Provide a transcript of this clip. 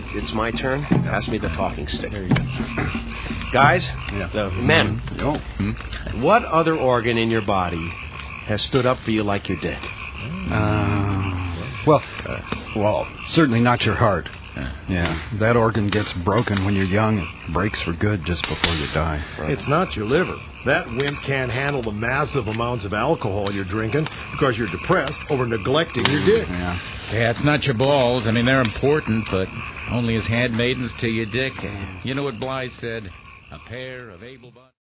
it's my turn. Pass me the talking stick. There you go. Guys, men, what other organ in your body has stood up for you like your dick? Well, certainly not your heart. Yeah, that organ gets broken when you're young and breaks for good just before you die. Right. It's not your liver. That wimp can't handle the massive amounts of alcohol you're drinking because you're depressed over neglecting your dick. Yeah, it's not your balls. I mean, they're important, but only as handmaidens to your dick. You know what Bly said? A pair of able-bodied...